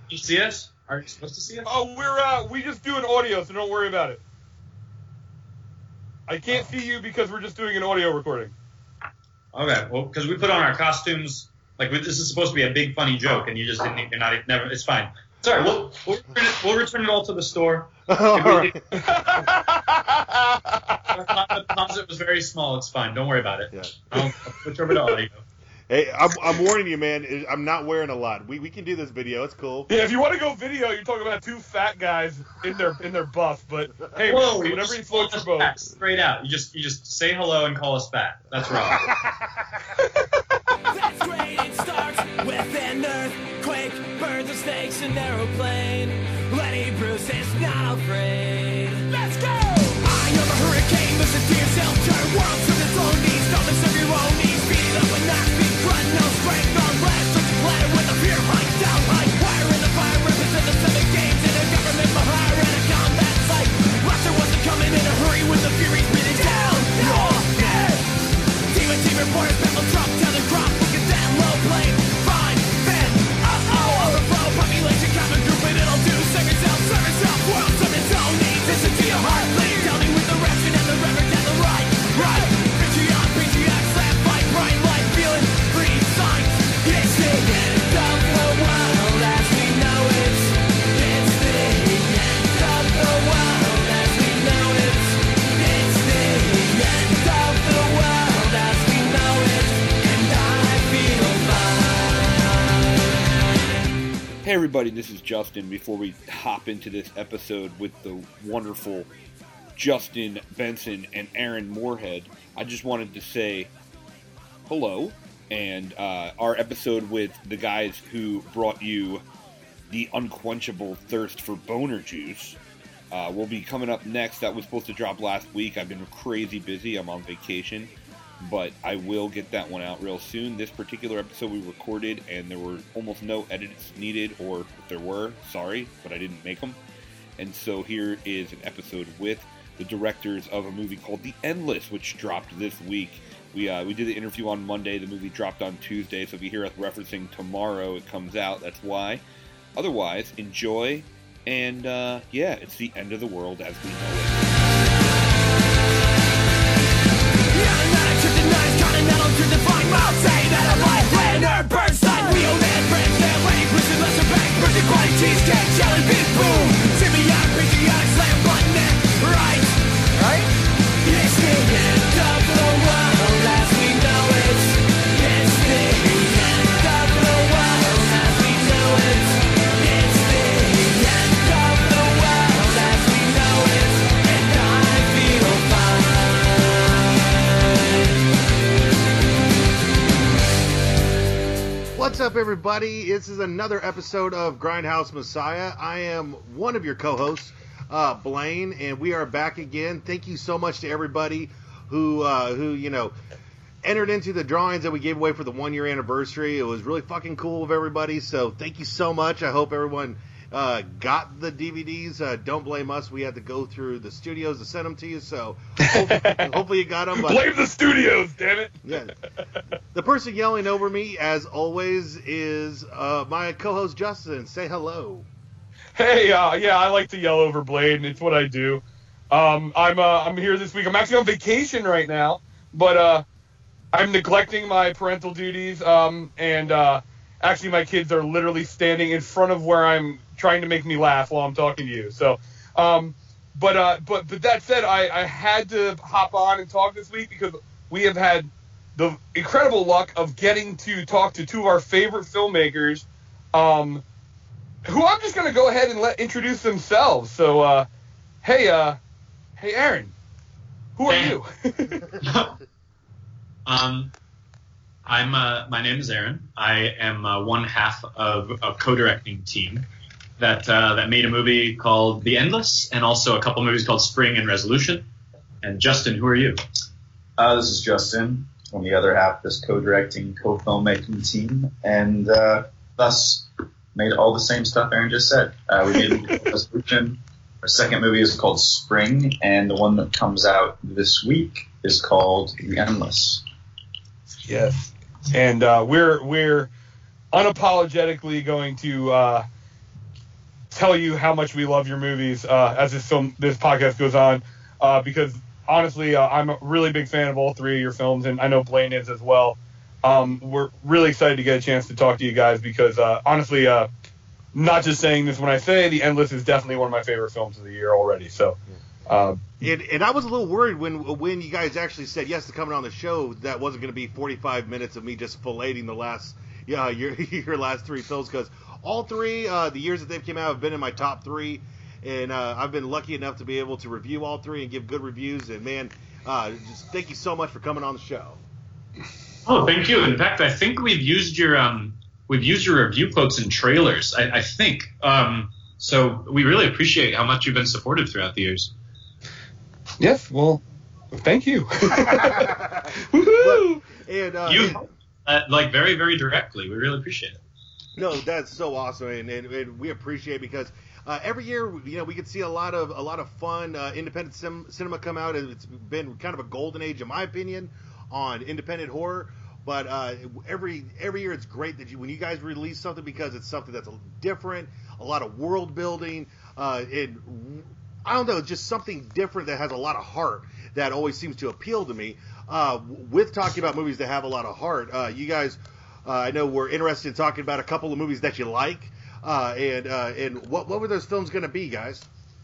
You see us? Are you supposed to see us? Oh, we just do an audio, so don't worry about it. I can't see you because we're just doing an audio recording. Okay, well, because we put on our costumes, this is supposed to be a big funny joke, and you just didn't. You're not. Never. It's fine. Sorry, we'll return it all to the store. All right. The deposit was very small. It's fine. Don't worry about it. Yeah. I'll switch over to audio. Hey, I'm warning you, man. I'm not wearing a lot. We can do this video. It's cool. Yeah, if you want to go video, you're talking about two fat guys in their buff. But hey, Whoa, whatever you floats your boat. Fat, straight out. You just say hello and call us fat. That's wrong. That's great. It starts with an earthquake, birds and snakes, an aeroplane. Lenny Bruce is not afraid. Let's go! I am a hurricane. Listen to yourself. Turn world to its own knees. Don't listen to your own knees. Beat it up with not speed. Grunt, no strength, on blast. Such a platter with a fear hike down high. Wire in the fire, represent the 7 games in a government for hire and a combat site. Russia wasn't coming in a hurry with the Furies beating down your neck. Team reporters, Donald Trump, tell the crop, look at that low plane. Fine, then, overflow, population, common group, and it'll do. Serve yourself, world, serve its own needs. Listen to your heart, bleed. Tell me with the ration and the reverend and the right. Patriot, slap, fight, bright light, feeling free, signs. It's the end of the world as we know it. It's the end of the world as we know it. It's the end of the world as we know it. And I feel fine. Hey everybody, this is Justin. Before we hop into this episode with the wonderful Justin Benson and Aaron Moorhead, I just wanted to say hello, and our episode with the guys who brought you the unquenchable thirst for boner juice will be coming up next. That was supposed to drop last week. I've been crazy busy. I'm on vacation, but I will get that one out real soon. This particular episode we recorded, and there were almost no edits needed, or if there were, sorry, but I didn't make them. And so here is an episode with the directors of a movie called The Endless, which dropped this week. We did the interview on Monday. The movie dropped on Tuesday, so if you hear us referencing tomorrow it comes out, that's why. Otherwise, enjoy, and it's the end of the world as we know it. Cheesecake, jelly bean, boom. Symbiotic, patriotic, slam button, right? It's the end of the world as we know it. It's the end of the world as we know it. It's the end of the world as we know it. And I feel fine. What's up, everybody? This is another episode of Grindhouse Messiah. I am one of your co-hosts, Blaine, and we are back again. Thank you so much to everybody who entered into the drawings that we gave away for the 1-year anniversary. It was really fucking cool of everybody, so thank you so much. I hope everyone got the DVDs. Don't blame us. We had to go through the studios to send them to you, so hopefully you got them. But Blame the studios, damn it. yeah. The person yelling over me, as always, is my co-host Justin. Say hello. Hey, I like to yell over Blade. It's what I do. I'm here this week. I'm actually on vacation right now, but I'm neglecting my parental duties. Actually, my kids are literally standing in front of where I'm trying to make me laugh while I'm talking to you. So, but that said, I had to hop on and talk this week because we have had the incredible luck of getting to talk to two of our favorite filmmakers, who I'm just going to go ahead and let introduce themselves. So, hey, Aaron, who are you? My name is Aaron. I am one half of a co-directing team that made a movie called The Endless, and also a couple movies called Spring and Resolution. And Justin, who are you? This is Justin, on the other half of this co-directing, co-filmmaking team, and thus made all the same stuff Aaron just said. We made Resolution. Our second movie is called Spring, and the one that comes out this week is called The Endless. Yes, and we're unapologetically going to tell you how much we love your movies as this podcast goes on, because honestly, I'm a really big fan of all three of your films, and I know Blaine is as well. We're really excited to get a chance to talk to you guys because honestly, not just saying this when I say The Endless is definitely one of my favorite films of the year already. So. And I was a little worried when you guys actually said yes to coming on the show that wasn't going to be 45 minutes of me just filleting the last your last three films, because all three the years that they've came out have been in my top three, and I've been lucky enough to be able to review all three and give good reviews. And man, just thank you so much for coming on the show. Oh, thank you. In fact, I think we've used your review quotes and trailers. I think so. We really appreciate how much you've been supportive throughout the years. Yes, well, thank you. Woohoo! Like very, very directly. We really appreciate it. No, that's so awesome, and we appreciate it because every year, we can see a lot of fun independent cinema come out, and it's been kind of a golden age, in my opinion, on independent horror. But every year, it's great that when you guys release something, because it's something that's different, a lot of world building, and I don't know, just something different that has a lot of heart that always seems to appeal to me. With talking about movies that have a lot of heart, you guys, I know we're interested in talking about a couple of movies that you like, and what were those films going to be, guys?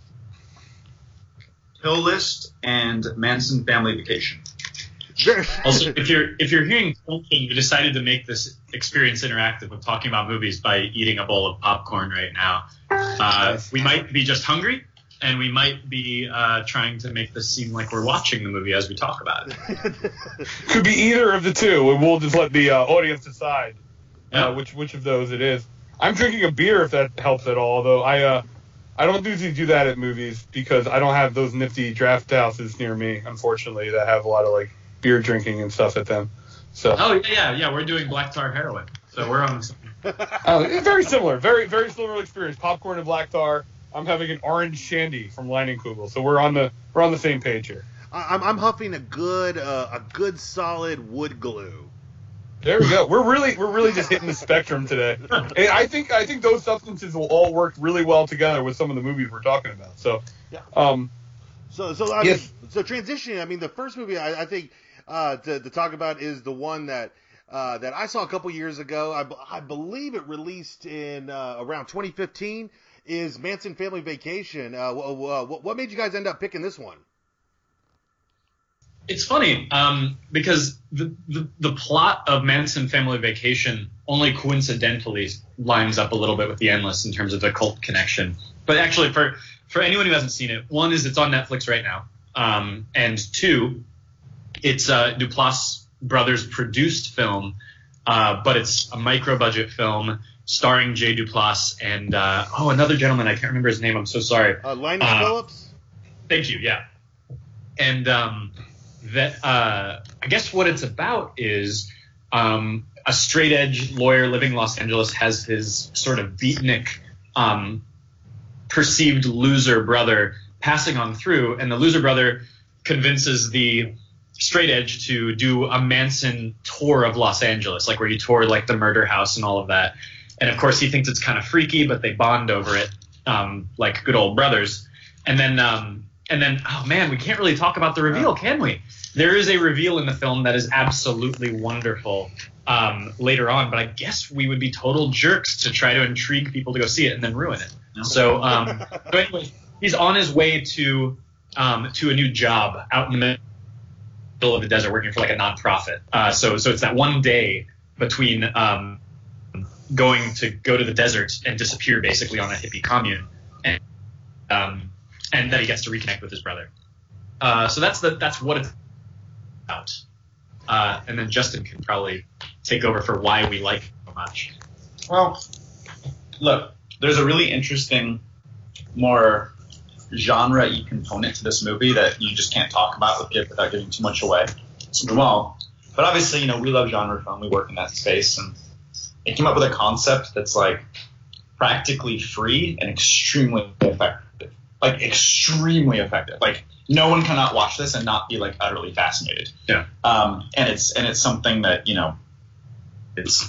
Kill List and Manson Family Vacation. Also, if you're hearing something, we decided to make this experience interactive with talking about movies by eating a bowl of popcorn right now. We might be just hungry, and we might be trying to make this seem like we're watching the movie as we talk about it. Could be either of the two, and we'll just let the audience decide which of those it is. I'm drinking a beer if that helps at all, though I don't usually do that at movies because I don't have those nifty draft houses near me, unfortunately, that have a lot of beer drinking and stuff at them. So. Oh yeah, we're doing black tar heroin, so we're on. Very similar, very very similar experience. Popcorn and black tar. I'm having an orange shandy from Leinenkugel, so we're on the same page here. I'm huffing a good solid wood glue. There we go. We're really just hitting the spectrum today. And I think those substances will all work really well together with some of the movies we're talking about. So yeah. So transitioning. I mean, the first movie I think to talk about is the one that I saw a couple years ago. I believe it released in around 2015. Is Manson Family Vacation. What made you guys end up picking this one? It's funny because the plot of Manson Family Vacation only coincidentally lines up a little bit with The Endless in terms of the cult connection. But actually, for anyone who hasn't seen it, one is it's on Netflix right now, and two, it's a Duplass brothers produced film, but it's a micro budget film. Starring Jay Duplass and another gentleman, I can't remember his name. I'm so sorry. Linus Phillips. Thank you. Yeah, and I guess what it's about is a straight edge lawyer living in Los Angeles has his sort of beatnik, perceived loser brother passing on through, and the loser brother convinces the straight edge to do a Manson tour of Los Angeles, where you tour the murder house and all of that. And of course, he thinks it's kind of freaky, but they bond over it, like good old brothers. And then, oh man, we can't really talk about the reveal, can we? There is a reveal in the film that is absolutely wonderful later on, but I guess we would be total jerks to try to intrigue people to go see it and then ruin it. So anyway, he's on his way to a new job out in the middle of the desert, working for a nonprofit. So it's that one day between going to go to the desert and disappear basically on a hippie commune, and then he gets to reconnect with his brother. So that's what it's about. And then Justin can probably take over for why we like it so much. Well, look, there's a really interesting, more genre-y component to this movie that you just can't talk about without giving too much away. So, well, but obviously, we love genre film. We work in that space, and it came up with a concept that's practically free and extremely effective. Extremely effective. No one cannot watch this and not be utterly fascinated. Yeah. And it's something that, it's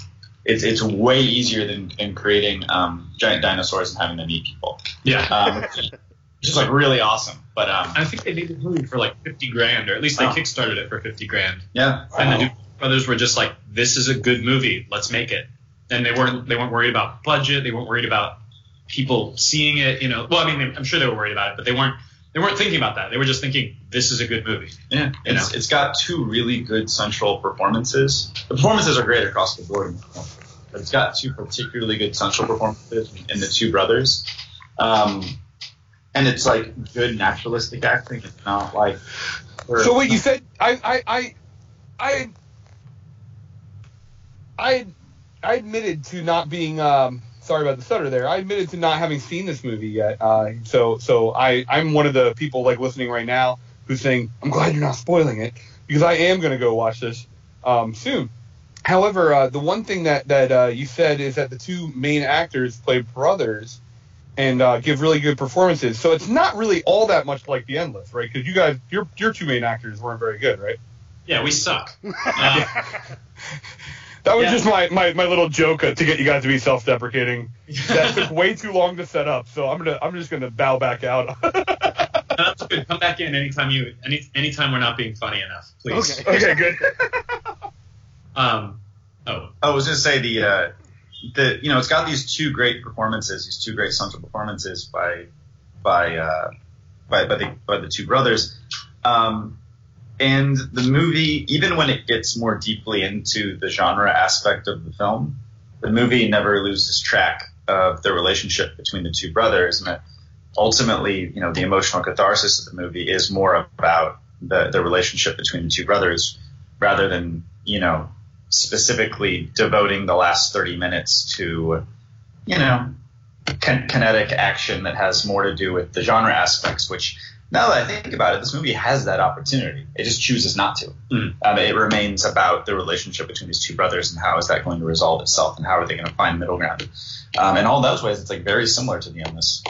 it's way easier than creating giant dinosaurs and having them eat people. Yeah. Which is like really awesome. But I think they made the movie for like $50,000, or at least they kickstarted it for $50,000. yeah, And the Duke brothers were just like, "This is a good movie. Let's make it." And they weren't worried about budget. They weren't worried about people seeing it. You know, well, I mean, I'm sure they were worried about it, but they weren't thinking about that. They were just thinking, "This is a good movie." yeah. It's got two really good central performances. The performances are great across the board, but it's got two particularly good central performances in the two brothers. And it's like good naturalistic acting. It's not like. So what you said, I admitted to not being sorry about the stutter there. I admitted to not having seen this movie yet. So I'm one of the people like listening right now who's saying, I'm glad you're not spoiling it, because I am going to go watch this soon. However, the one thing that you said is that the two main actors play brothers and give really good performances. So it's not really all that much like The Endless, right? Because you guys, your two main actors weren't very good, right? Yeah, we suck. That was just my little joke to get you guys to be self-deprecating. That took way too long to set up, so I'm just gonna bow back out. That's good. Come back in anytime we're not being funny enough, please. Okay, good. I was gonna say the it's got these two great performances, these two great central performances by the two brothers. And the movie, even when it gets more deeply into the genre aspect of the film, the movie never loses track of the relationship between the two brothers. And ultimately, the emotional catharsis of the movie is more about the relationship between the two brothers rather than, specifically devoting the last 30 minutes to, kinetic action that has more to do with the genre aspects, which, now that I think about it, this movie has that opportunity. It just chooses not to. It remains about the relationship between these two brothers and how is that going to resolve itself and how are they going to find middle ground. In all those ways, it's like very similar to The Endless.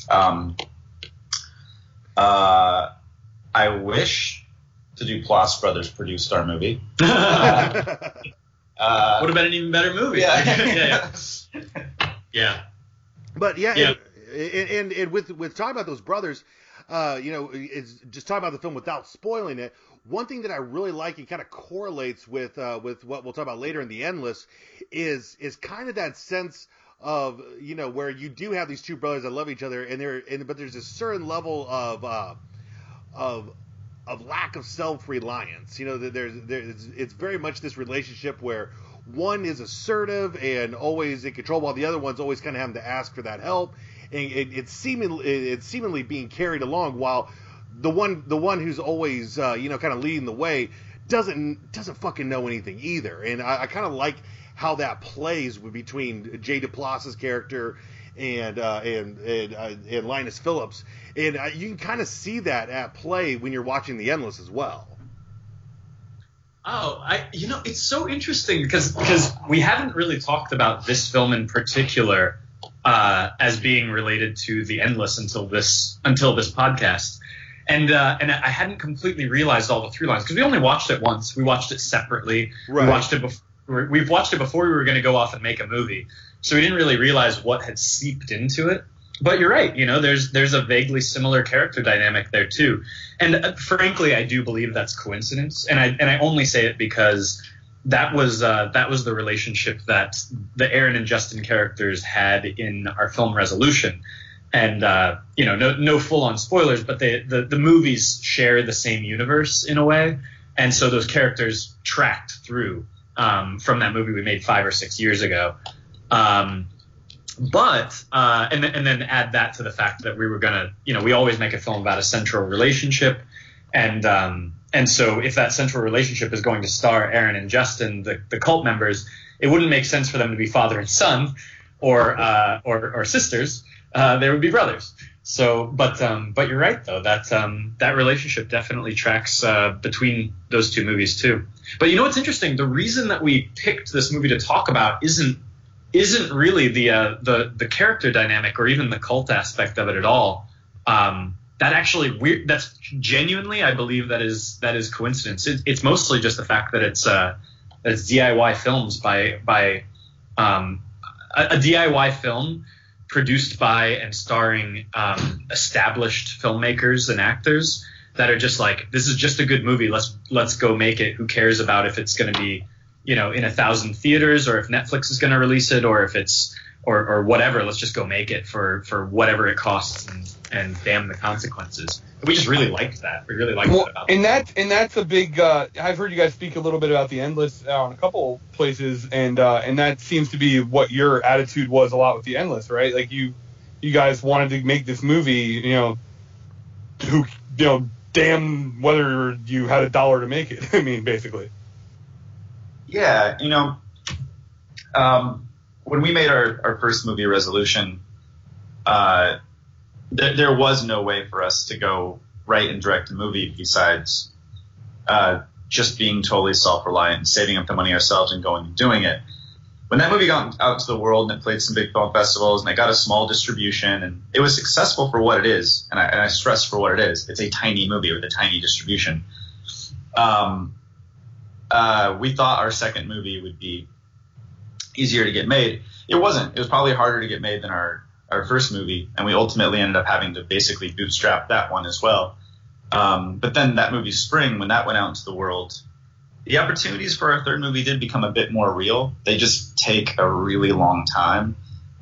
I wish the Duplass brothers produced our movie. Would have been an even better movie. Yeah. Yeah. But Yeah. And with talking about those brothers, it's just talking about the film without spoiling it. One thing that I really like and kind of correlates with what we'll talk about later in The Endless is kind of that sense of, where you do have these two brothers that love each other but there's a certain level of lack of self-reliance. It's very much this relationship where one is assertive and always in control while the other one's always kind of having to ask for that help. And it's seemingly being carried along while the one who's always kind of leading the way doesn't fucking know anything either. And I kind of like how that plays between Jay Duplass's character and Linus Phillips, and you can kind of see that at play when you're watching The Endless as well. Oh, it's so interesting because we haven't really talked about this film in particular as being related to The Endless until this podcast, and I hadn't completely realized all the through lines because we only watched it once. We watched it separately. Right. We've watched it before we were going to go off and make a movie, so we didn't really realize what had seeped into it. But you're right. There's a vaguely similar character dynamic there too, and frankly, I do believe that's coincidence, and I only say it because that was the relationship that the Aaron and Justin characters had in our film Resolution. And no full-on spoilers, but the movies share the same universe in a way, and so those characters tracked through from that movie we made 5 or 6 years ago. But then add that to the fact that we were gonna, we always make a film about a central relationship, and so if that central relationship is going to star Aaron and Justin, the cult members, it wouldn't make sense for them to be father and son, or sisters. They would be brothers. So, but you're right though, that relationship definitely tracks between those two movies too. But what's interesting? The reason that we picked this movie to talk about isn't really the character dynamic or even the cult aspect of it at all. That's genuinely, I believe that is coincidence. It's mostly just the fact that it's DIY films by a DIY film produced by and starring established filmmakers and actors that are just like, this is just a good movie. Let's go make it. Who cares about if it's going to be, in 1,000 theaters, or if Netflix is going to release it, or if it's or whatever. Let's just go make it for whatever it costs, and damn the consequences. We just really liked that. We really liked that about it. And that's a big. I've heard you guys speak a little bit about The Endless on a couple places, and that seems to be what your attitude was a lot with The Endless, right? Like you guys wanted to make this movie, damn whether you had $1 to make it. I mean, basically. Yeah, when we made our first movie, Resolution, there was no way for us to go write and direct a movie besides just being totally self-reliant and saving up the money ourselves and going and doing it. When that movie got out to the world and it played some big film festivals and it got a small distribution and it was successful for what it is, and I stress for what it is, it's a tiny movie with a tiny distribution. We thought our second movie would be easier to get made. It wasn't. It was probably harder to get made than our first movie, and we ultimately ended up having to basically bootstrap that one as well. But then that movie Spring, when that went out into the world, the opportunities for our third movie did become a bit more real. They just take a really long time.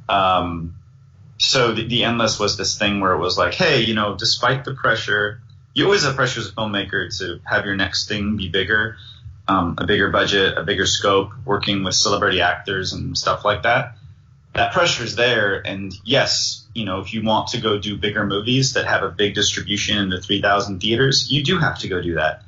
So the Endless was this thing where it was like, hey, despite the pressure, you always have pressure as a filmmaker to have your next thing be bigger, a bigger budget, a bigger scope, working with celebrity actors and stuff like that. That pressure is there. And yes, if you want to go do bigger movies that have a big distribution into 3,000 theaters, you do have to go do that.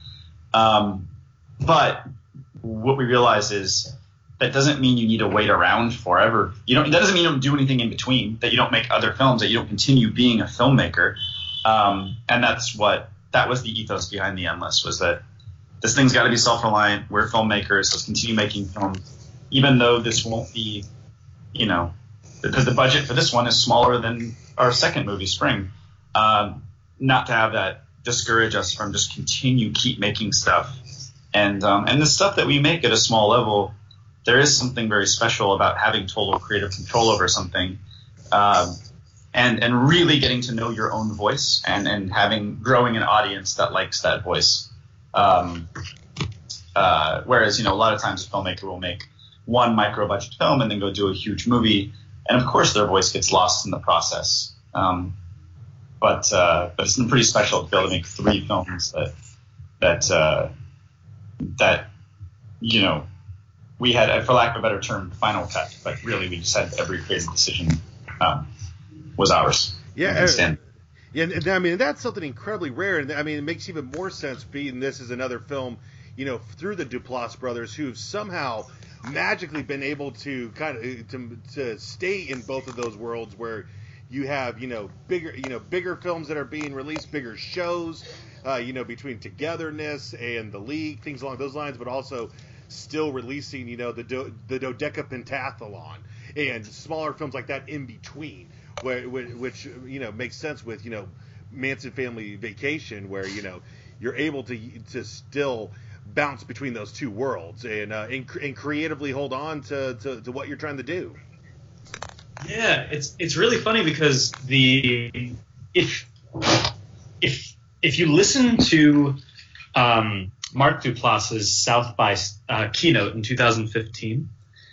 But what we realize is that doesn't mean you need to wait around forever. That doesn't mean you don't do anything in between, that you don't make other films, that you don't continue being a filmmaker. And that was the ethos behind The Endless, was that this thing's got to be self-reliant. We're filmmakers. Let's continue making films, even though this won't be, because the budget for this one is smaller than our second movie, Spring. Not to have that discourage us from just keep making stuff. And the stuff that we make at a small level, there is something very special about having total creative control over something, and really getting to know your own voice and growing an audience that likes that voice. Whereas, a lot of times a filmmaker will make one micro budget film and then go do a huge movie, and of course their voice gets lost in the process. But it's been pretty special to be able to make 3 films that we had, for lack of a better term, final cut, but really we just had every creative decision was ours. Yeah. Yeah, I mean, that's something incredibly rare, and I mean, it makes even more sense being this is another film, through the Duplass brothers, who've somehow magically been able to to stay in both of those worlds, where you have bigger films that are being released, bigger shows, between Togetherness and The League, things along those lines, but also still releasing the Dodeca Pentathlon and smaller films like that in between. Which makes sense with Manson Family Vacation, where you're able to still bounce between those two worlds and creatively hold on to what you're trying to do. Yeah, it's really funny because if you listen to Mark Duplass's South by keynote in 2015.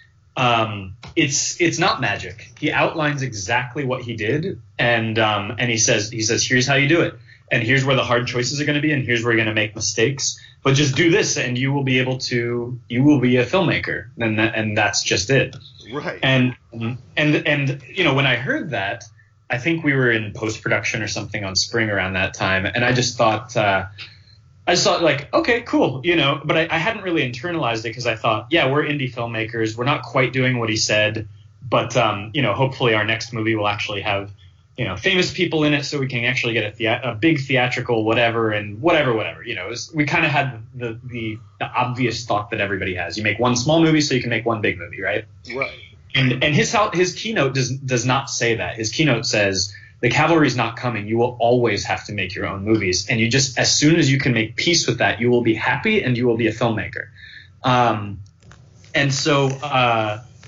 It's not magic. He outlines exactly what he did, and he says here's how you do it, and here's where the hard choices are going to be, and here's where you're going to make mistakes. But just do this, and you will be a filmmaker, and that's just it. Right. And when I heard that, I think we were in post production or something on Spring around that time, and I just thought. Like, okay, cool, but I hadn't really internalized it because I thought, yeah, we're indie filmmakers. We're not quite doing what he said, but, hopefully our next movie will actually have, famous people in it so we can actually get a big theatrical whatever and whatever. We kind of had the obvious thought that everybody has. You make one small movie so you can make one big movie, right? Right. And his keynote does not say that. His keynote says, the cavalry's not coming. You will always have to make your own movies. And as soon as you can make peace with that, you will be happy and you will be a filmmaker. And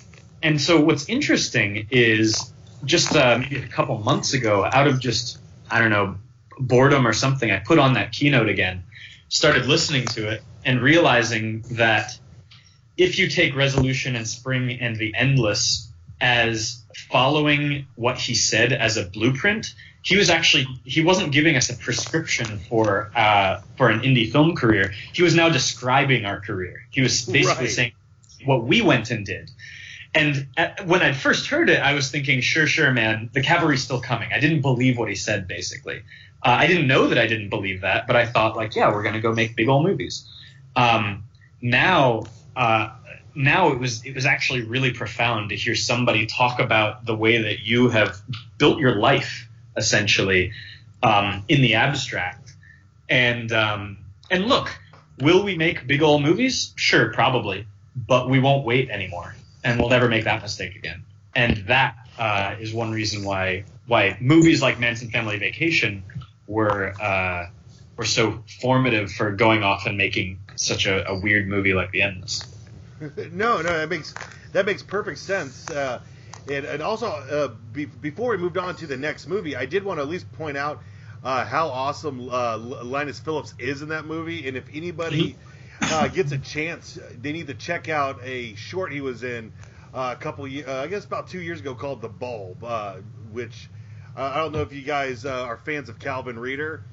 And so what's interesting is just maybe a couple months ago, out of just, I don't know, boredom or something, I put on that keynote again, started listening to it, and realizing that if you take Resolution and Spring and The Endless as following what he said as a blueprint, he wasn't giving us a prescription for an indie film career. He was now describing our career. He was basically saying what we went and did. And when I first heard it, I was thinking, sure, man, the cavalry's still coming. I didn't believe what he said, basically. I didn't know that I didn't believe that, but I thought, like, yeah, we're going to go make big old movies. Now it was actually really profound to hear somebody talk about the way that you have built your life, essentially, in the abstract. And look, will we make big old movies? Sure, probably, but we won't wait anymore. And we'll never make that mistake again. And that is one reason why movies like Manson Family Vacation were so formative for going off and making such a weird movie like The Endless. No, that makes perfect sense. And also, before we moved on to the next movie, I did want to at least point out how awesome Linus Phillips is in that movie. And if anybody gets a chance, they need to check out a short he was in a couple years, I guess about 2 years ago, called The Bulb, which I don't know if you guys are fans of Calvin Reeder.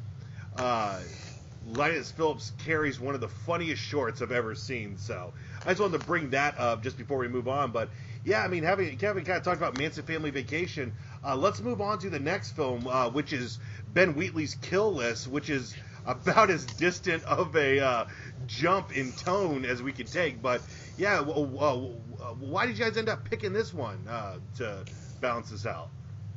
Linus Phillips carries one of the funniest shorts I've ever seen. So I just wanted to bring that up just before we move on. But yeah, I mean, having kind of talked about Manson Family Vacation, let's move on to the next film, which is Ben Wheatley's Kill List, which is about as distant of a jump in tone as we could take. But yeah, why did you guys end up picking this one to balance this out?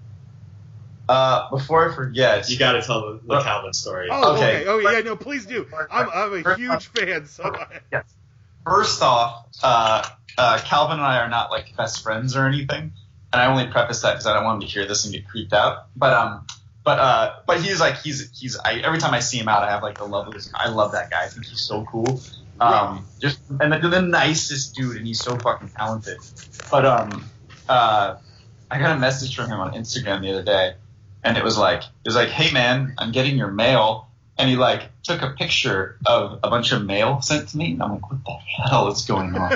Before I forget, you got to tell the Calvin story. Oh, okay. Oh, yeah, no, please do. I'm a huge fan. So yes. First off, Calvin and I are not like best friends or anything, and I only preface that because I don't want him to hear this and get creeped out. But he's like every time I see him out, I have like the loveliest. I love that guy. I think he's so cool. Just and the nicest dude, and he's so fucking talented. But I got a message from him on Instagram the other day. And it was like, hey man, I'm getting your mail. And he like took a picture of a bunch of mail sent to me. And I'm like, what the hell is going on?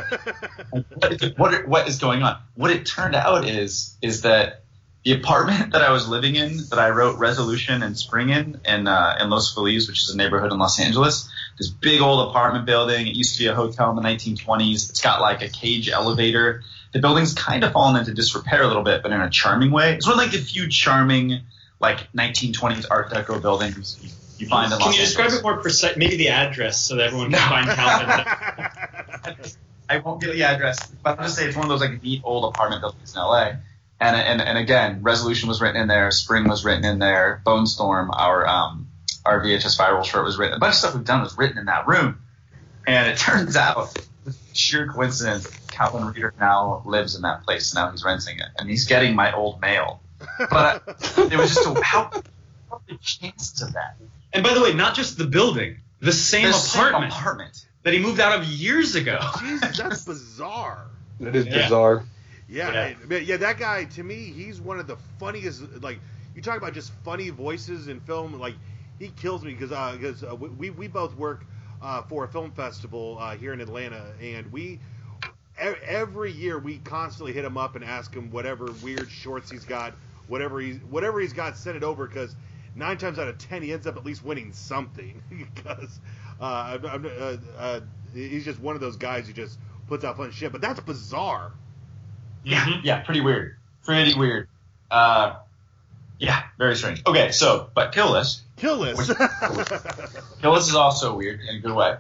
What is going on? What it turned out is that the apartment that I was living in, that I wrote Resolution and Spring in Los Feliz, which is a neighborhood in Los Angeles, this big old apartment building. It used to be a hotel in the 1920s. It's got like a cage elevator. The building's kind of fallen into disrepair a little bit, but in a charming way. It's one of like the few charming like 1920s Art Deco buildings you find in Los Angeles. Can you describe it more precise? Maybe the address so that everyone can find Calvin. I won't give the address, but I'll just say it's one of those like neat old apartment buildings in LA. And again, Resolution was written in there, Spring was written in there, Bone Storm, our VHS viral short was written. A bunch of stuff we've done was written in that room. And it turns out, sheer coincidence, Calvin Reeder now lives in that place. Now he's renting it, and he's getting my old mail. But it was just how the chances of that. And by the way, not just the building, the same apartment that he moved out of years ago. Jesus, that's bizarre. That is bizarre. Yeah, that guy, to me, he's one of the funniest. Like, you talk about just funny voices in film. Like, he kills me because we both work for a film festival here in Atlanta, and every year we constantly hit him up and ask him whatever weird shorts he's got, whatever he's got, send it over, because 9 times out of 10 he ends up at least winning something, because he's just one of those guys who just puts out fun shit. But that's bizarre. Yeah, pretty weird. Yeah, very strange. Okay, so but Kill List. Kill List is also weird in a good way.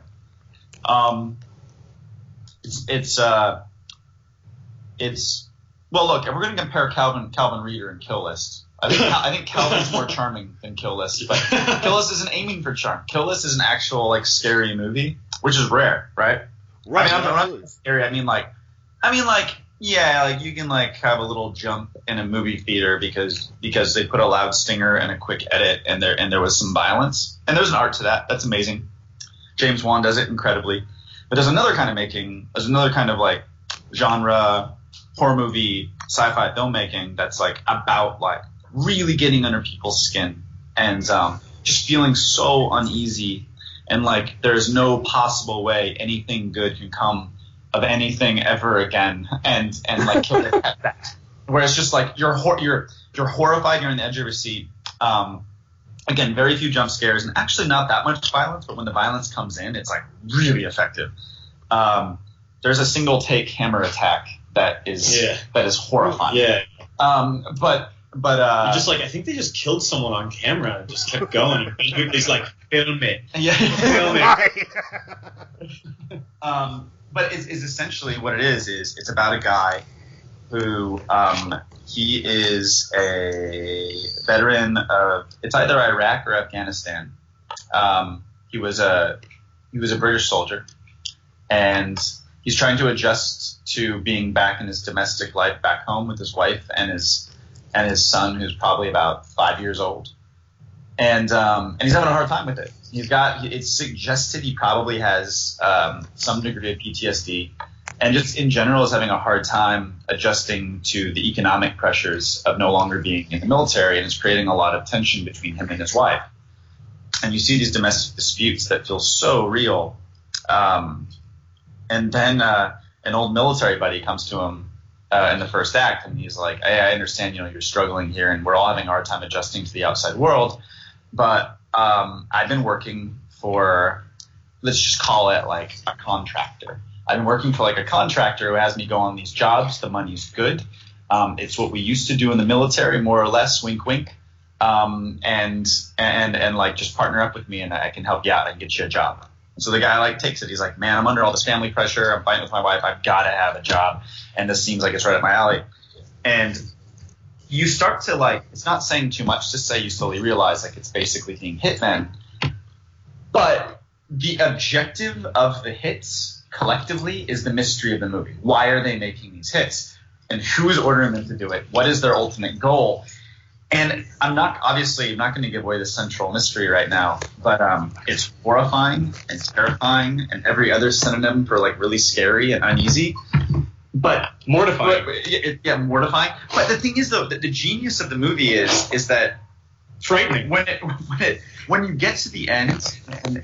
It's well, look, if we're going to compare Calvin Reeder and Kill List, I think Calvin's more charming than Kill List, but Kill List isn't aiming for charm. Kill List is an actual like scary movie, which is rare, right? Right. I mean, I'm not scary. I mean, like, yeah, like you can like have a little jump in a movie theater because they put a loud stinger and a quick edit, and there was some violence, and there's an art to that. That's amazing. James Wan does it incredibly. But there's another kind of like genre horror movie, sci-fi filmmaking that's like about like really getting under people's skin and just feeling so uneasy and like there's no possible way anything good can come of anything ever again and like where it's just like you're horrified, you're on the edge of your seat. Again, very few jump scares and actually not that much violence, but when the violence comes in, it's like really effective. There's a single take hammer attack that is horrifying. Yeah. But just like I think they just killed someone on camera and just kept going. And he's like, film it. Yeah. Film it. But it's essentially what it is it's about a guy who he is a veteran of it's either Iraq or Afghanistan. He was a British soldier, and he's trying to adjust to being back in his domestic life back home with his wife and his son, who's probably about 5 years old, and he's having a hard time with it. It's suggested he probably has some degree of PTSD. And just in general is having a hard time adjusting to the economic pressures of no longer being in the military, and it's creating a lot of tension between him and his wife. And you see these domestic disputes that feel so real. And then an old military buddy comes to him in the first act, and he's like, hey, I understand, you're struggling here, and we're all having a hard time adjusting to the outside world. But I've been working for, let's just call it like a contractor. I've been working for like a contractor who has me go on these jobs. The money's good. It's what we used to do in the military, more or less, wink, wink. And like just partner up with me and I can help you out and get you a job. And so the guy like takes it. He's like, man, I'm under all this family pressure. I'm fighting with my wife. I've got to have a job. And this seems like it's right up my alley. And you start to like, it's not saying too much to say you slowly realize like it's basically being hitmen. But the objective of the hits collectively is the mystery of the movie. Why are they making these hits? And who is ordering them to do it? What is their ultimate goal? And I'm not going to give away the central mystery right now, but it's horrifying and terrifying and every other synonym for like really scary and uneasy. But mortifying. Mortifying. But the thing is though, that the genius of the movie is that frightening. When you get to the end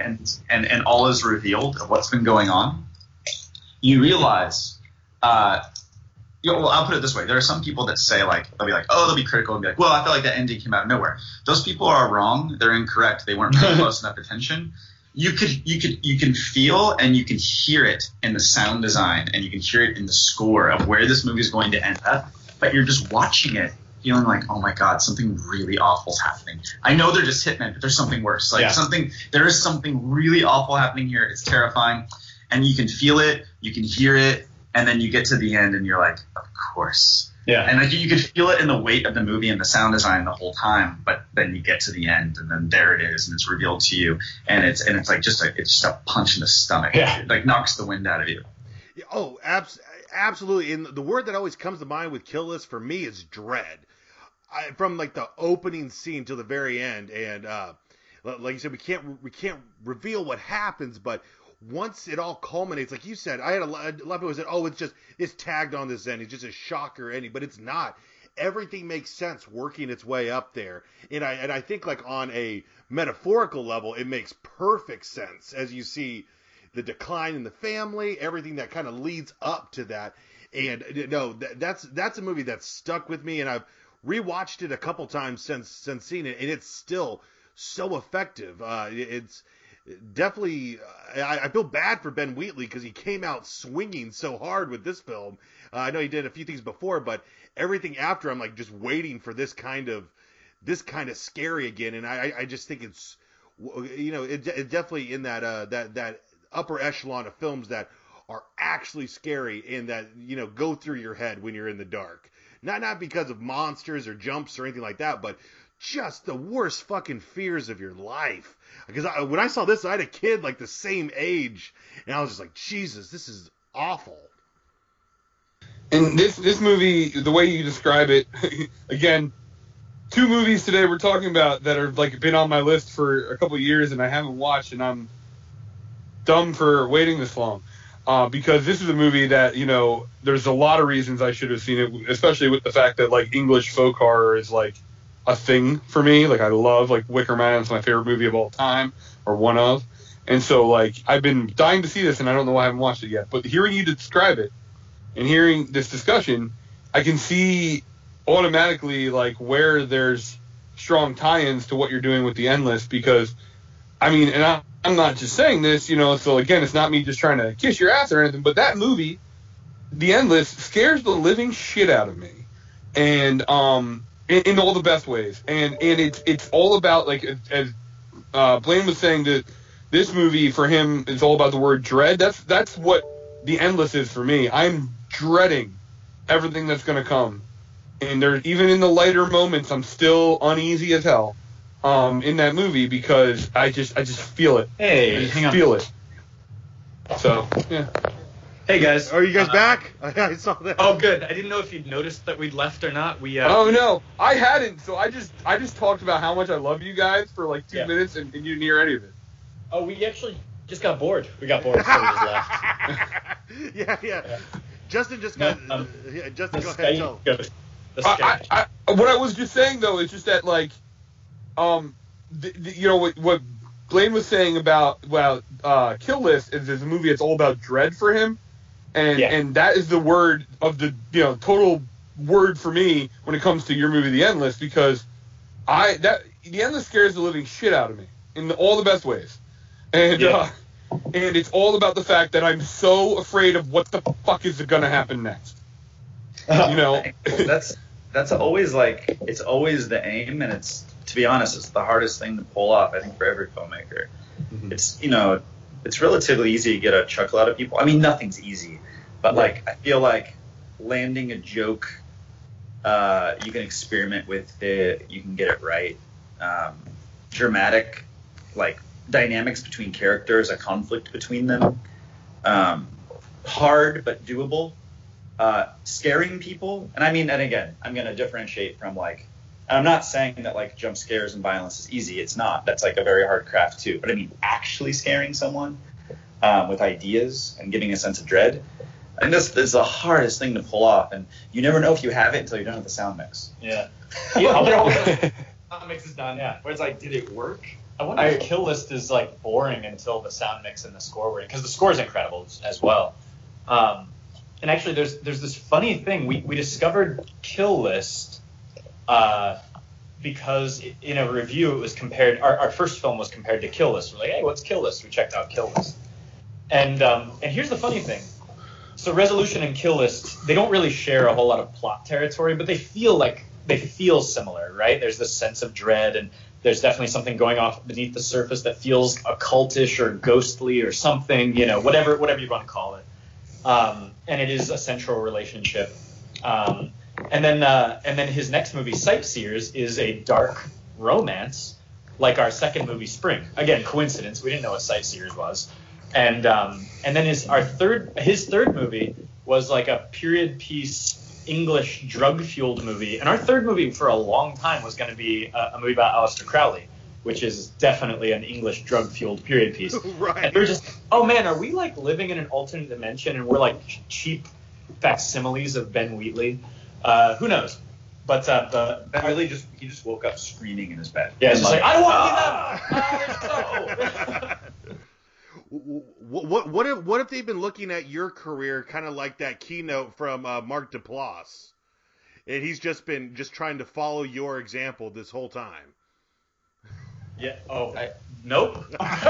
and all is revealed of what's been going on, you realize, I'll put it this way. There are some people that say like, they'll be critical and be like, well, I feel like that ending came out of nowhere. Those people are wrong. They're incorrect. They weren't paying close enough attention. You can feel and you can hear it in the sound design and you can hear it in the score of where this movie is going to end up, but you're just watching it feeling like, oh my God, something really awful is happening. I know they're just hitmen, but there's something worse. There is something really awful happening here. It's terrifying. And you can feel it, you can hear it, and then you get to the end and you're like, of course. Yeah. And like you can feel it in the weight of the movie and the sound design the whole time, but then you get to the end and then there it is and it's revealed to you and it's like it's just a punch in the stomach. Yeah. It like knocks the wind out of you. Oh, absolutely. And the word that always comes to mind with Kill List for me is dread. From like the opening scene to the very end, and like you said, we can't reveal what happens, but once it all culminates, like you said, I had a lot of people who said, "Oh, it's tagged on this end. It's just a shocker ending," but it's not. Everything makes sense working its way up there, and I think like on a metaphorical level, it makes perfect sense as you see the decline in the family, everything that kind of leads up to that, and that's a movie that's stuck with me, and I've rewatched it a couple times since seeing it, and it's still so effective. It's definitely, I feel bad for Ben Wheatley because he came out swinging so hard with this film. I know he did a few things before, but everything after, I'm like just waiting for this kind of scary again, and I just think it's, it definitely in that upper echelon of films that are actually scary and that go through your head when you're in the dark. Not because of monsters or jumps or anything like that, but just the worst fucking fears of your life. Because when I saw this, I had a kid like the same age, and I was just like, Jesus, this is awful. And this movie, the way you describe it, again, 2 movies today we're talking about that are like been on my list for a couple years and I haven't watched, and I'm dumb for waiting this long. because this is a movie that, you know, there's a lot of reasons I should have seen it, especially with the fact that, like, English folk horror is, like, a thing for me. Like, I love, like, Wicker Man. It's my favorite movie of all time, or one of. And so, like, I've been dying to see this, and I don't know why I haven't watched it yet. But hearing you describe it and hearing this discussion, I can see automatically, like, where there's strong tie-ins to what you're doing with The Endless, because, I mean, and I'm not just saying this, you know, so, again, it's not me just trying to kiss your ass or anything, but that movie, The Endless, scares the living shit out of me. And, in all the best ways. And it's all about, like, as Blaine was saying, that this movie, for him, is all about the word dread. That's what The Endless is for me. I'm dreading everything that's going to come. And there's, even in the lighter moments, I'm still uneasy as hell in that movie, because I just feel it. Hey, hang on. Feel it. So, yeah. Hey, guys. Are you guys back? I saw that. Oh, good. I didn't know if you'd noticed that we'd left or not. Oh, no. I hadn't. So I just talked about how much I love you guys for, like, 2 minutes, and you didn't hear any of it. Oh, we actually just got bored. We got bored, so we just left. Yeah. Justin just got. Justin, go ahead. Tell. What I was just saying, though, is just that, like, you know, what Blaine was saying about Kill List is a movie that's all about dread for him, and that is the word of the, you know, total word for me when it comes to your movie The Endless, because The Endless scares the living shit out of me in all the best ways, and it's all about the fact that I'm so afraid of what the fuck is going to happen next. You know, that's always, like, it's always the aim, and it's, to be honest, it's the hardest thing to pull off, I think, for every filmmaker. Mm-hmm. It's, you know, it's relatively easy to get a chuckle out of people. I mean, nothing's easy, but, like, I feel like landing a joke, you can experiment with it, you can get it right. Dramatic, like, dynamics between characters, a conflict between them. Hard but doable. Scaring people, and again, I'm going to differentiate from, like, and I'm not saying that, like, jump scares and violence is easy. It's not. That's, like, a very hard craft too. But I mean, actually scaring someone with ideas and giving a sense of dread, I think this is the hardest thing to pull off. And you never know if you have it until you're done with the sound mix. Yeah. The sound mix is done. Yeah. Where it's like, did it work? I wonder if Kill List is, like, boring until the sound mix and the score were in, because the score is incredible as well. And actually, there's this funny thing. We discovered Kill List because in a review it was compared. Our first film was compared to Kill List. We're like, hey, what's Kill List? We checked out Kill List, and here's the funny thing. So Resolution and Kill List, they don't really share a whole lot of plot territory, but they feel similar, right? There's this sense of dread, and there's definitely something going off beneath the surface that feels occultish or ghostly or something, you know, whatever you want to call it. And it is a central relationship. And then his next movie, Sightseers, is a dark romance, like our second movie, Spring. Again, coincidence. We didn't know what Sightseers was. And then his third movie was like a period piece English drug-fueled movie. And our third movie for a long time was going to be a movie about Aleister Crowley, which is definitely an English drug-fueled period piece. Right. And we're just, oh man, are we like living in an alternate dimension and we're like cheap facsimiles of Ben Wheatley? Who knows? But Ben Wheatley just woke up screaming in his bed. Yeah, it's just like, I don't want to be them. What if they've been looking at your career kind of like that keynote from Mark Duplass, and he's just been trying to follow your example this whole time? Yeah. Oh. Nope.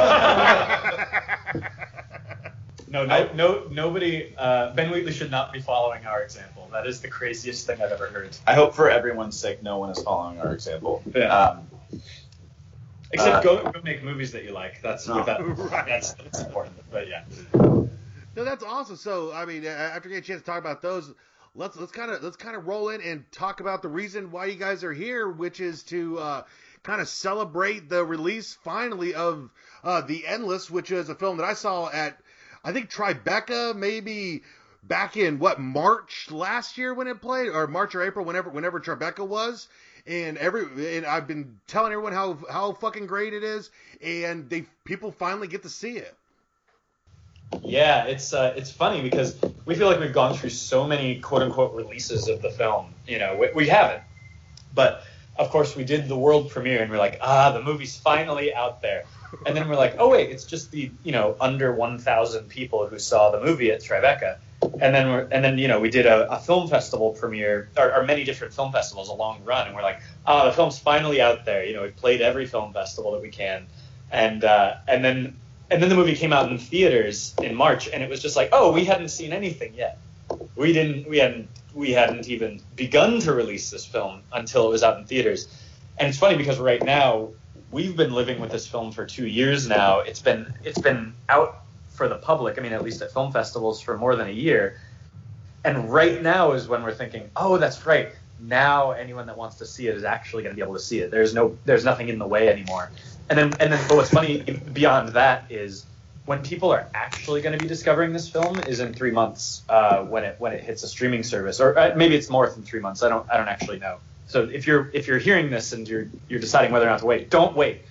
No. Nobody. Ben Wheatley should not be following our example. That is the craziest thing I've ever heard. I hope for everyone's sake, no one is following our example. Yeah. Except go make movies that you like. That's important. But yeah. No, that's awesome. So I mean, after getting a chance to talk about those, let's kind of roll in and talk about the reason why you guys are here, which is to kind of celebrate the release finally of The Endless, which is a film that I saw at, I think, Tribeca, maybe back in March last year when it played, or March or April, whenever Tribeca was. And I've been telling everyone how fucking great it is, and people finally get to see it. Yeah, it's funny because we feel like we've gone through so many quote unquote releases of the film. You know, we haven't, but of course we did the world premiere and we're like, the movie's finally out there. And then we're like, oh wait, it's just the under 1,000 people who saw the movie at Tribeca. And then we did a film festival premiere, or many different film festivals, a long run, and we're like, the film's finally out there. We've played every film festival that we can, and then the movie came out in theaters in March, and it was just like, oh, we hadn't seen anything yet. We hadn't even begun to release this film until it was out in theaters. And it's funny because right now we've been living with this film for 2 years now. It's been out for the public, I mean, at least at film festivals, for more than a year. And right now is when we're thinking, oh, that's right. Now anyone that wants to see it is actually going to be able to see it. There's nothing in the way anymore. And then but what's funny beyond that is when people are actually going to be discovering this film is in 3 months when it hits a streaming service, or maybe it's more than 3 months. I don't actually know. So if you're hearing this and you're deciding whether or not to wait, don't wait.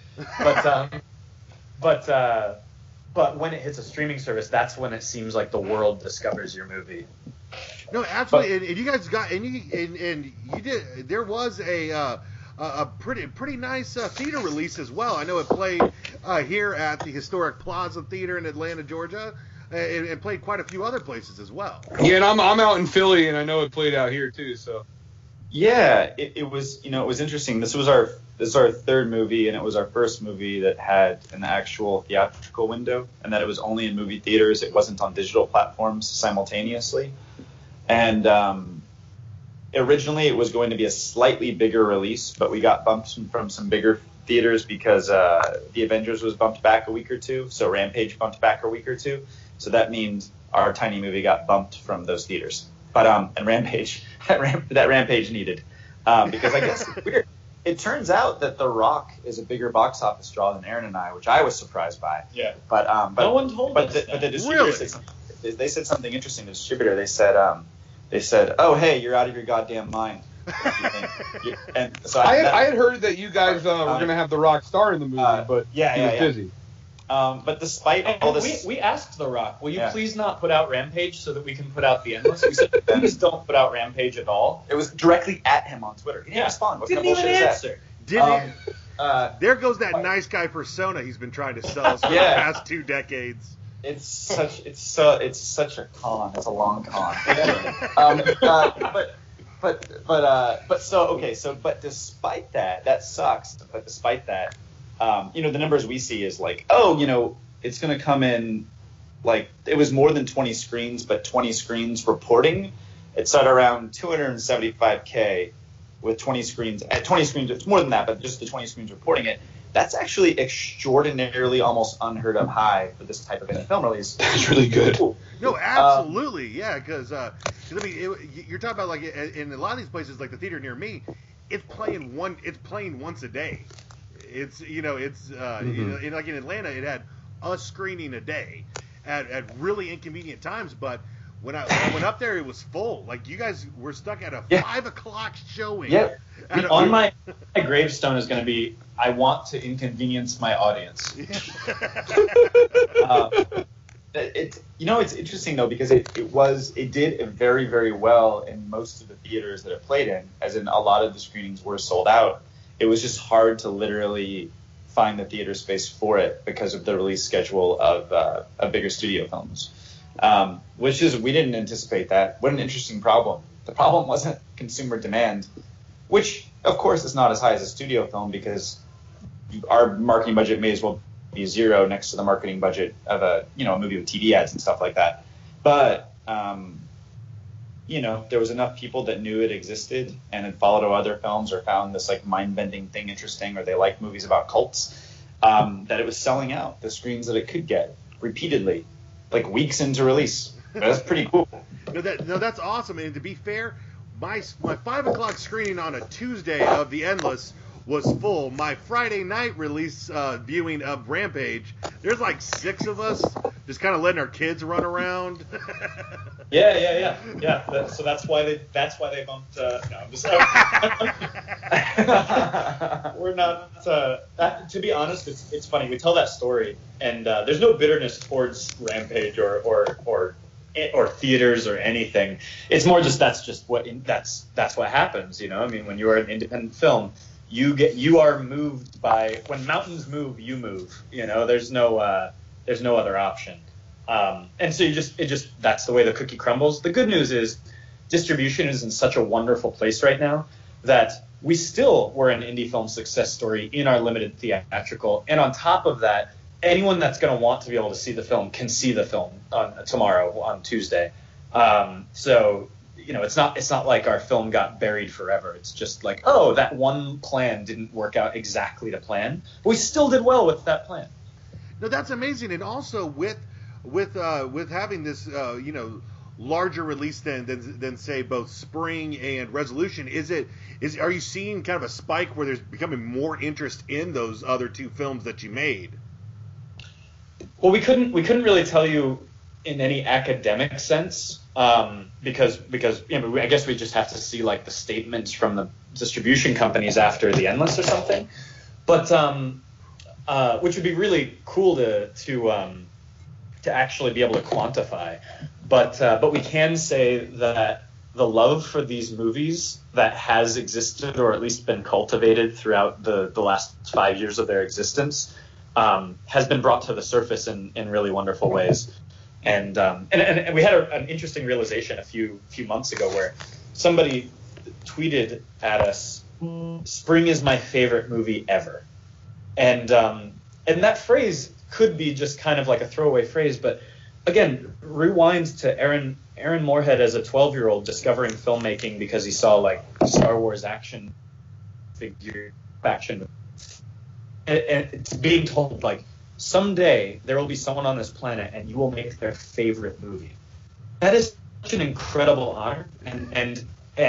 But when it hits a streaming service, that's when it seems like the world discovers your movie. No, absolutely. And you guys got and you did. There was a pretty nice theater release as well. I know it played here at the historic Plaza Theater in Atlanta, Georgia, and played quite a few other places as well. Yeah, and I'm out in Philly, and I know it played out here too. So. Yeah, it was it was interesting. This is our third movie, and it was our first movie that had an actual theatrical window, and that it was only in movie theaters. It wasn't on digital platforms simultaneously. And originally it was going to be a slightly bigger release, but we got bumped from some bigger theaters because The Avengers was bumped back a week or two, so Rampage bumped back a week or two. So that means our tiny movie got bumped from those theaters. But and Rampage, that Rampage needed, because I guess it's weird. It turns out that The Rock is a bigger box office draw than Aaron and I, which I was surprised by. Yeah. But no one told us. But the distributor said something interesting. The distributor, they said, oh hey, you're out of your goddamn mind. And so I had heard that you guys were going to have The Rock star in the movie, but he was busy. But despite all this, we asked The Rock, will you please not put out Rampage so that we can put out The Endless? We said, please don't put out Rampage at all. It was directly at him on Twitter. He didn't respond. What didn't kind of even bullshit answer. is that? There goes that nice guy persona he's been trying to sell us for the past 2 decades. It's such a con. It's a long con. But despite that, that sucks. But despite that, the numbers we see is like, it's going to come in, like, it was more than 20 screens, but 20 screens reporting. It's at around 275K with 20 screens. At 20 screens, it's more than that, but just the 20 screens reporting it. That's actually extraordinarily, almost unheard of high for this type of indie film release. That's really good. No, absolutely, yeah, because you're talking about, like, in a lot of these places, like the theater near me, it's playing once a day. It's like in Atlanta, it had a screening a day at really inconvenient times. But when I went up there, it was full. Like, you guys were stuck at a 5 o'clock showing. Yeah. On my gravestone is going to be, I want to inconvenience my audience. It's interesting though, because it did very, very well in most of the theaters that it played in, as in a lot of the screenings were sold out. It was just hard to literally find the theater space for it because of the release schedule of bigger studio films. We didn't anticipate that. What an interesting problem. The problem wasn't consumer demand, which of course is not as high as a studio film, because our marketing budget may as well be zero next to the marketing budget of a movie with TV ads and stuff like that. But there was enough people that knew it existed and had followed other films or found this like mind-bending thing interesting, or they like movies about cults, that it was selling out the screens that it could get repeatedly, like weeks into release. That's pretty cool. No, that's awesome. And to be fair, my 5 o'clock screening on a Tuesday of The Endless was full. My Friday night release viewing of Rampage, there's like 6 of us just kind of letting our kids run around. Yeah. So that's why they bumped. No, I'm just. We're not. To be honest, it's funny. We tell that story, and there's no bitterness towards Rampage or theaters or anything. It's more just that's what happens. You know, I mean, when you are an independent film, you are moved by when mountains move, you move. You know, there's no other option. And so that's the way the cookie crumbles. The good news is distribution is in such a wonderful place right now that we still were an indie film success story in our limited theatrical. And on top of that, anyone that's going to want to be able to see the film can see the film tomorrow on Tuesday. So, you know, it's not like our film got buried forever. It's just like, oh, that one plan didn't work out exactly to plan. But we still did well with that plan. No, that's amazing. And also with having this, larger release than say both Spring and Resolution, are you seeing kind of a spike where there's becoming more interest in those other two films that you made? Well, we couldn't really tell you in any academic sense because I guess we just have to see like the statements from the distribution companies after The Endless or something, but which would be really cool to actually be able to quantify. But we can say that the love for these movies that has existed or at least been cultivated throughout the last 5 years of their existence has been brought to the surface in really wonderful ways. And we had an interesting realization a few months ago where somebody tweeted at us, "Spring is my favorite movie ever." And that phrase could be just kind of like a throwaway phrase, but again, rewind to Aaron Moorhead as a 12-year-old discovering filmmaking because he saw like Star Wars action figure action, and it's being told like someday there will be someone on this planet and you will make their favorite movie. That is such an incredible honor, and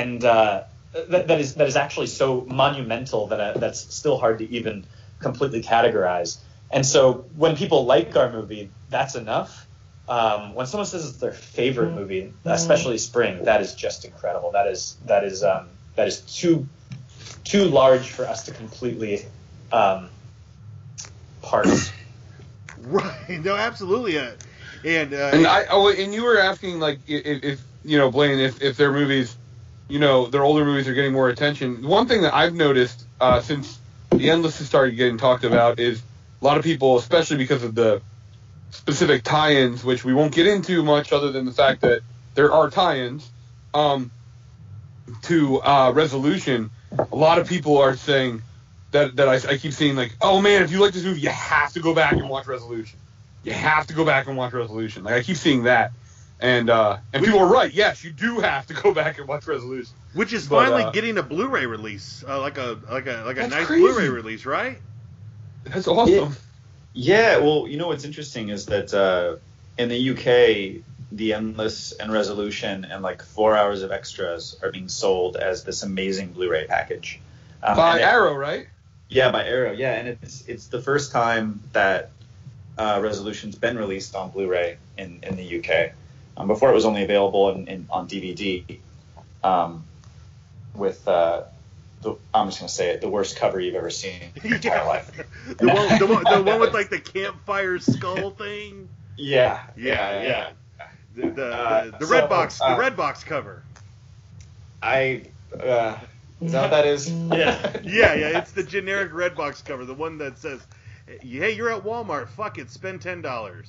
that is actually so monumental that that's still hard to even completely categorize. And so when people like our movie, that's enough. When someone says it's their favorite movie, especially Spring, that is just incredible. That is too large for us to completely parse. Right. No, absolutely. And you were asking like if Blaine, if their movies, their older movies are getting more attention. One thing that I've noticed since The Endless has started getting talked about is a lot of people, especially because of the specific tie-ins, which we won't get into much other than the fact that there are tie-ins to Resolution. A lot of people are saying that I keep seeing like, oh man, if you like this movie, you have to go back and watch Resolution. You have to go back and watch Resolution. Like I keep seeing that, and people are right. Yes, you do have to go back and watch Resolution. Which is finally getting a Blu-ray release, like a nice crazy. Blu-ray release, right? That's awesome. Yeah, well, what's interesting is that in the UK, The Endless and Resolution and like 4 hours of extras are being sold as this amazing Blu-ray package. By Arrow, right? Yeah, by Arrow. Yeah, and it's the first time that Resolution's been released on Blu-ray in the UK. Before it was only available on DVD with I'm just gonna say it, the worst cover you've ever seen in your entire life. the one with like the campfire skull thing. Yeah. The red box, the red box cover. Is that what that is? Yeah. It's the generic red box cover, the one that says, "Hey, you're at Walmart. Fuck it, spend $10."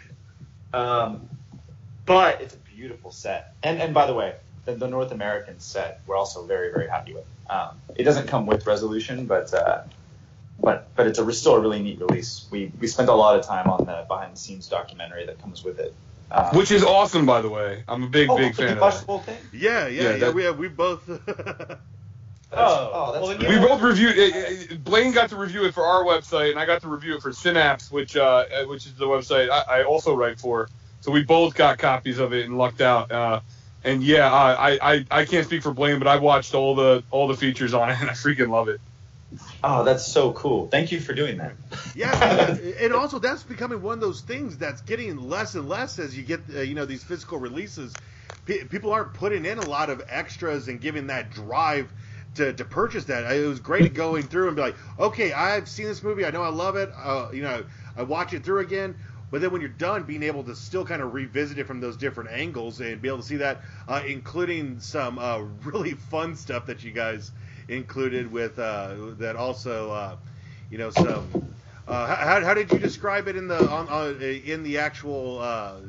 But it's a beautiful set, and by the way, the North American set we're also very, very happy with. It doesn't come with Resolution, but it's still a really neat release. We spent a lot of time on the behind the scenes documentary that comes with it, which is awesome, by the way. I'm a big fan of that. The whole thing? Yeah. We both. We both reviewed it. Blaine got to review it for our website, and I got to review it for Synapse, which is the website I also write for. So we both got copies of it and lucked out. And yeah, I can't speak for Blaine, but I've watched all the features on it, and I freaking love it. Oh, that's so cool. Thank you for doing that. Yeah, and also that's becoming one of those things that's getting less and less as you get these physical releases. People aren't putting in a lot of extras and giving that drive to purchase that. It was great going through and be like, okay, I've seen this movie, I know I love it, I watch it through again. But then when you're done, being able to still kind of revisit it from those different angles and be able to see that, including some really fun stuff that you guys included with that also, some. How did you describe it in the actual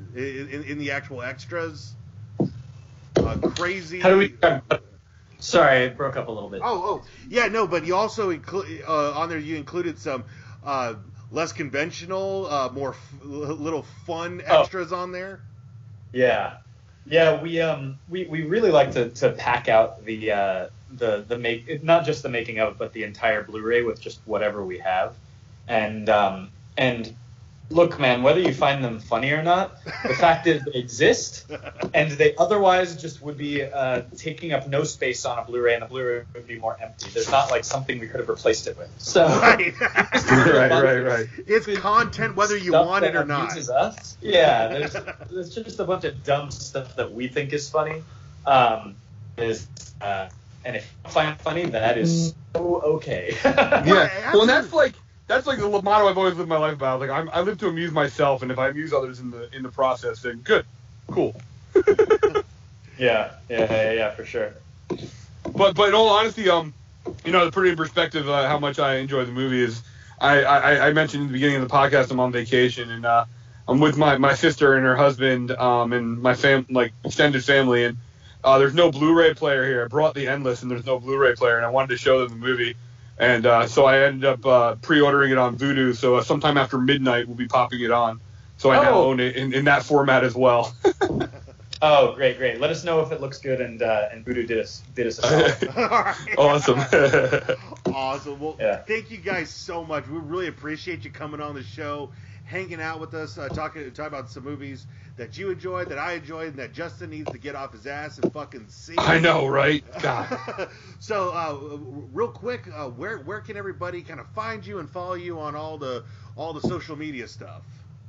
extras? Crazy. How do we? Sorry, it broke up a little bit. Yeah, no, but you also on there you included some less conventional, more little fun extras on there. Yeah, we really like to pack out the not just the making of, but the entire Blu-ray with just whatever we have, and look, man, whether you find them funny or not, the fact is they exist, and they otherwise just would be taking up no space on a Blu-ray, and the Blu-ray would be more empty. There's not like something we could have replaced it with. So right. Right. It's content whether you want it or not. Us. Yeah, there's just a bunch of dumb stuff that we think is funny. And if you find it funny, that is so okay. Yeah. Well, and that's like the motto I've always lived my life about. Like I live to amuse myself, and if I amuse others in the process, then good, cool. Yeah, for sure. But in all honesty, to put it in perspective, how much I enjoy the movie is, I mentioned in the beginning of the podcast I'm on vacation, and I'm with my sister and her husband, and my extended family, and there's no Blu-ray player here. I brought the Endless, and there's no Blu-ray player, and I wanted to show them the movie. And so I ended up pre-ordering it on Vudu. So sometime after midnight, we'll be popping it on. So I now own it in that format as well. Oh, great! Let us know if it looks good, and Vudu did us a solid. Awesome. Awesome. Well, Thank you guys so much. We really appreciate you coming on the show, hanging out with us, talking about some movies that you enjoyed, that I enjoyed, and that Justin needs to get off his ass and fucking see. I know, right? God. So, real quick, where can everybody kind of find you and follow you on all the social media stuff?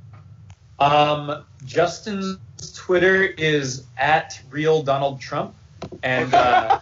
Justin's Twitter is @RealDonaldTrump, and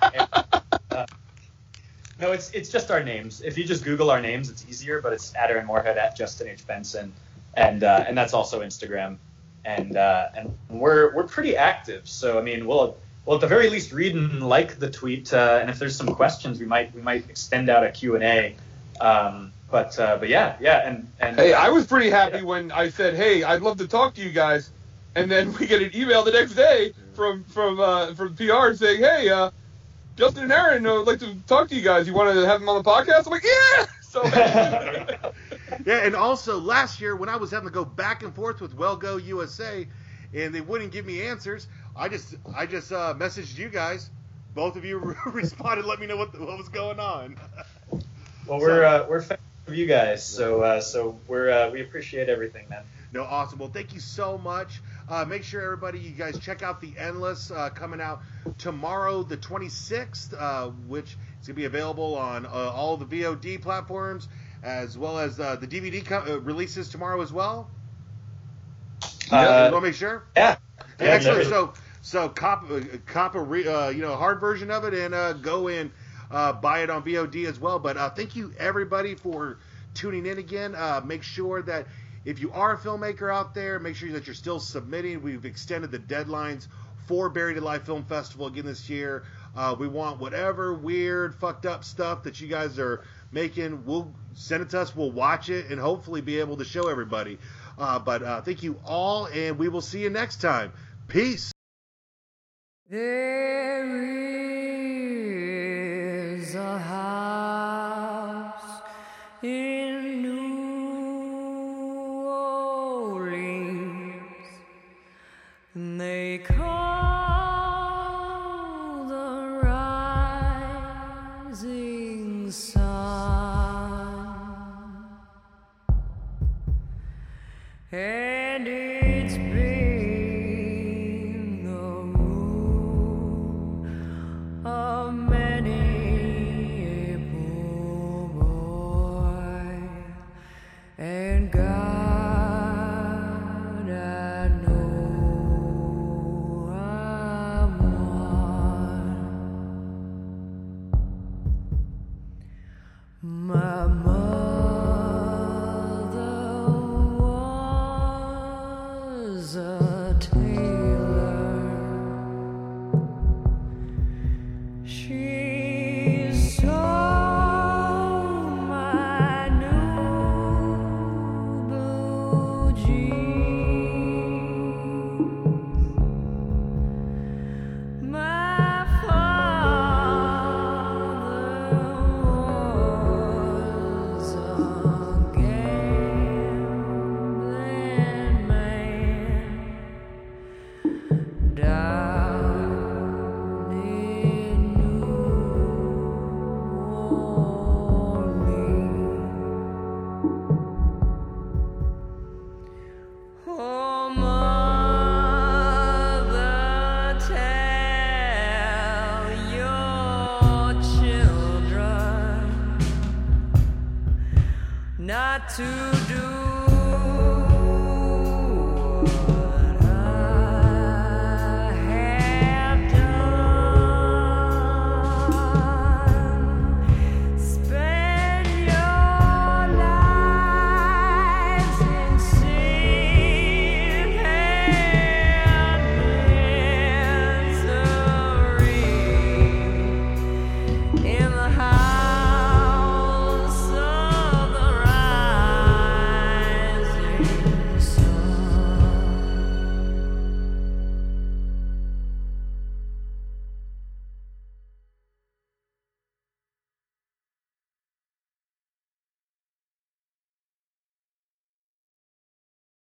no, it's just our names. If you just Google our names, it's easier. But it's @Aaron Moorhead, @Justin H. Benson, and that's also Instagram. And we're pretty active. So I mean, we'll at the very least read and like the tweet. And if there's some questions, we might extend out a Q&A. But yeah. And hey, I was pretty happy when I said, hey, I'd love to talk to you guys, and then we get an email the next day from PR saying, hey, Justin and Aaron would like to talk to you guys. You want to have them on the podcast? I'm like, yeah. So. Yeah, and also last year when I was having to go back and forth with WellGo USA, and they wouldn't give me answers, I just messaged you guys. Both of you responded, let me know what was going on. Well, we're fans of you guys, so we appreciate everything, man. No, awesome. Well, thank you so much. Make sure you guys check out The Endless, coming out tomorrow, the 26th, which is going to be available on all the VOD platforms, as well as the DVD releases tomorrow as well. You want to make sure? Yeah. Excellent. So cop a hard version of it, and go in buy it on VOD as well. But thank you everybody for tuning in again. Make sure that if you are a filmmaker out there, make sure that you're still submitting. We've extended the deadlines for Buried Alive Film Festival again this year. We want whatever weird, fucked up stuff that you guys are making. We'll send it to us. We'll watch it and hopefully be able to show everybody. But thank you all, and we will see you next time. Peace. There is a house in New Orleans, and they call the rising sun, and it's been the ruin of many a poor boy. not to do.